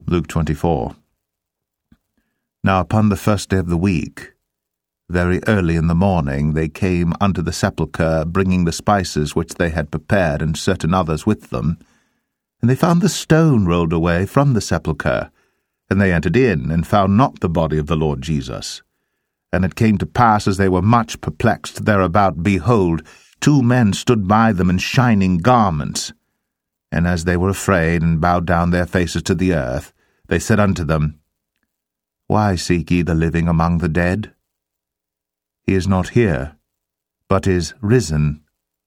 Luke 24. Now upon the first day of the week, very early in the morning, they came unto the sepulchre, bringing the spices which they had prepared, and certain others with them. And they found the stone rolled away from the sepulchre. And they entered in, and found not the body of the Lord Jesus. And it came to pass, as they were much perplexed thereabout, behold, 2 men stood by them in shining garments. And as they were afraid, and bowed down their faces to the earth, they said unto them, Why seek ye the living among the dead? He is not here, but is risen.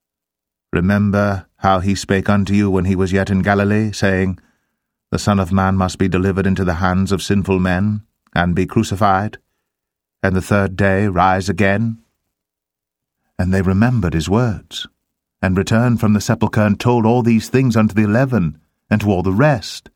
Remember how he spake unto you when he was yet in Galilee, saying, The Son of Man must be delivered into the hands of sinful men, and be crucified, and the 3rd day rise again. And they remembered his words, and returned from the sepulchre, and told all these things unto the 11, and to all the rest.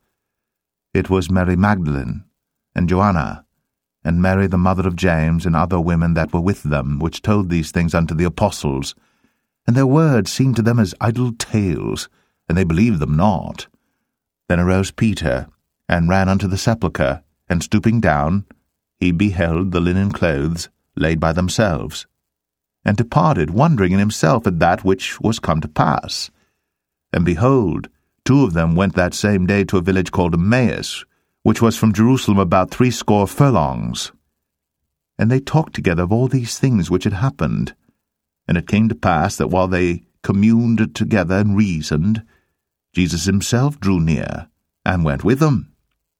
It was Mary Magdalene, and Joanna, and Mary the mother of James, and other women that were with them, which told these things unto the apostles. And their words seemed to them as idle tales, and they believed them not. Then arose Peter, and ran unto the sepulchre, and stooping down, he beheld the linen clothes laid by themselves, and departed, wondering in himself at that which was come to pass. And behold, 2 of them went that same day to a village called Emmaus, which was from Jerusalem about 60 furlongs. And they talked together of all these things which had happened. And it came to pass that while they communed together and reasoned, Jesus himself drew near, and went with them.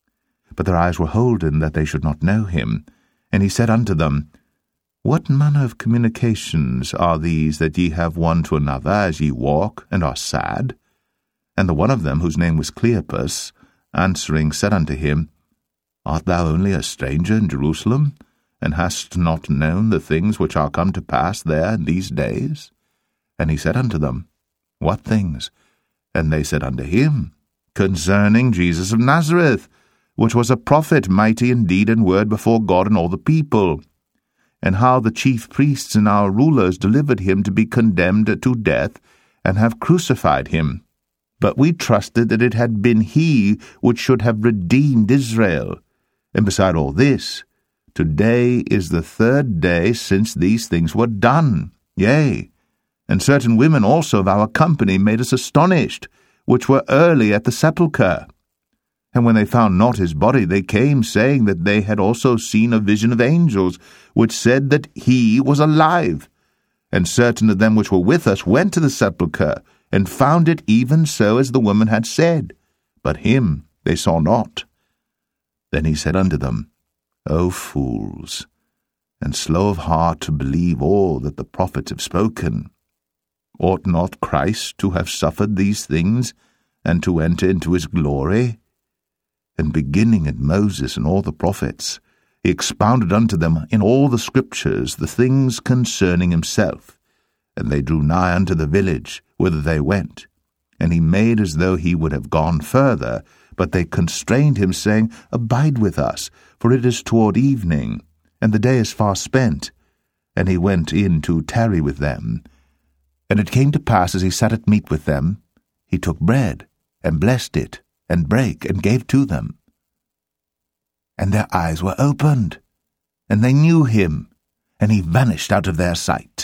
But their eyes were holden that they should not know him. And he said unto them, What manner of communications are these that ye have one to another, as ye walk, and are sad? And the one of them, whose name was Cleopas, answering, said unto him, Art thou only a stranger in Jerusalem, and hast not known the things which are come to pass there in these days? And he said unto them, What things? And they said unto him, Concerning Jesus of Nazareth, which was a prophet, mighty in deed and word before God and all the people, and how the chief priests and our rulers delivered him to be condemned to death, and have crucified him. But we trusted that it had been he which should have redeemed Israel. And beside all this, today is the 3rd day since these things were done. Yea, and certain women also of our company made us astonished, which were early at the sepulchre. And when they found not his body, they came, saying that they had also seen a vision of angels, which said that he was alive. And certain of them which were with us went to the sepulchre, and found it even so as the woman had said, but him they saw not. Then he said unto them, O fools, and slow of heart to believe all that the prophets have spoken. Ought not Christ to have suffered these things, and to enter into his glory? And beginning at Moses and all the prophets, he expounded unto them in all the scriptures the things concerning himself. And they drew nigh unto the village whither they went. And he made as though he would have gone further, but they constrained him, saying, Abide with us, for it is toward evening, and the day is far spent. And he went in to tarry with them. And it came to pass, as he sat at meat with them, he took bread, and blessed it, and brake, and gave to them. And their eyes were opened, and they knew him, and he vanished out of their sight.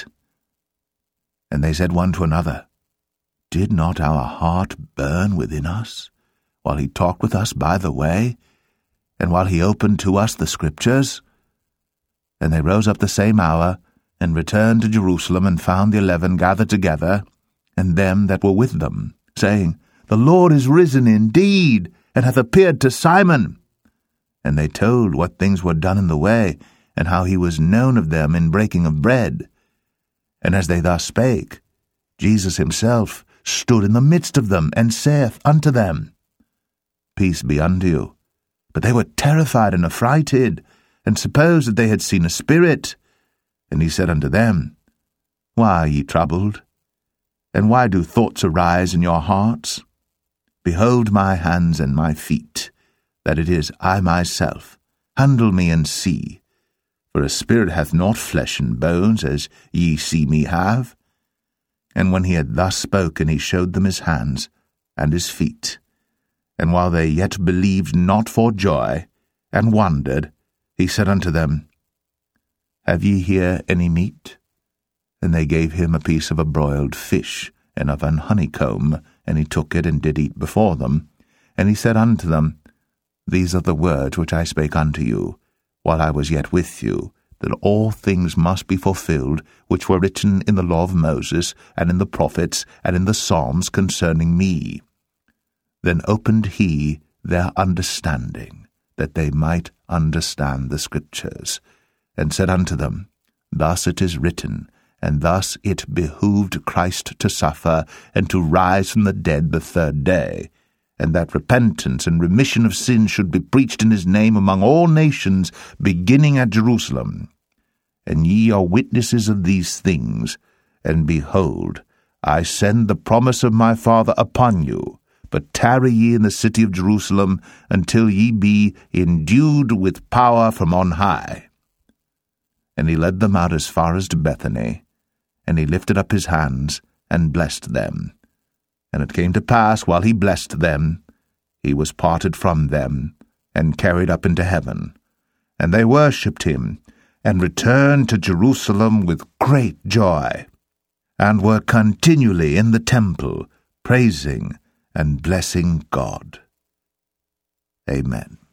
And they said one to another, Did not our heart burn within us, while he talked with us by the way, and while he opened to us the scriptures? And they rose up the same hour, and returned to Jerusalem, and found the 11 gathered together, and them that were with them, saying, The Lord is risen indeed, and hath appeared to Simon. And they told what things were done in the way, and how he was known of them in breaking of bread. And as they thus spake, Jesus himself stood in the midst of them, and saith unto them, Peace be unto you. But they were terrified and affrighted, and supposed that they had seen a spirit. And he said unto them, Why are ye troubled? And why do thoughts arise in your hearts? Behold my hands and my feet, that it is I myself. Handle me and see. For a spirit hath not flesh and bones, as ye see me have. And when he had thus spoken, he showed them his hands and his feet. And while they yet believed not for joy, and wondered, he said unto them, Have ye here any meat? And they gave him a piece of a broiled fish, and of an honeycomb, and he took it, and did eat before them. And he said unto them, These are the words which I spake unto you, while I was yet with you, that all things must be fulfilled, which were written in the law of Moses, and in the prophets, and in the Psalms concerning me. Then opened he their understanding, that they might understand the Scriptures, and said unto them, Thus it is written, and thus it behooved Christ to suffer, and to rise from the dead the third day, and that repentance and remission of sins should be preached in his name among all nations, beginning at Jerusalem. And ye are witnesses of these things, and behold, I send the promise of my Father upon you, but tarry ye in the city of Jerusalem, until ye be endued with power from on high. And he led them out as far as to Bethany, and he lifted up his hands, and blessed them. And it came to pass, while he blessed them, he was parted from them, and carried up into heaven. And they worshipped him, and returned to Jerusalem with great joy, and were continually in the temple, praising and blessing God. Amen.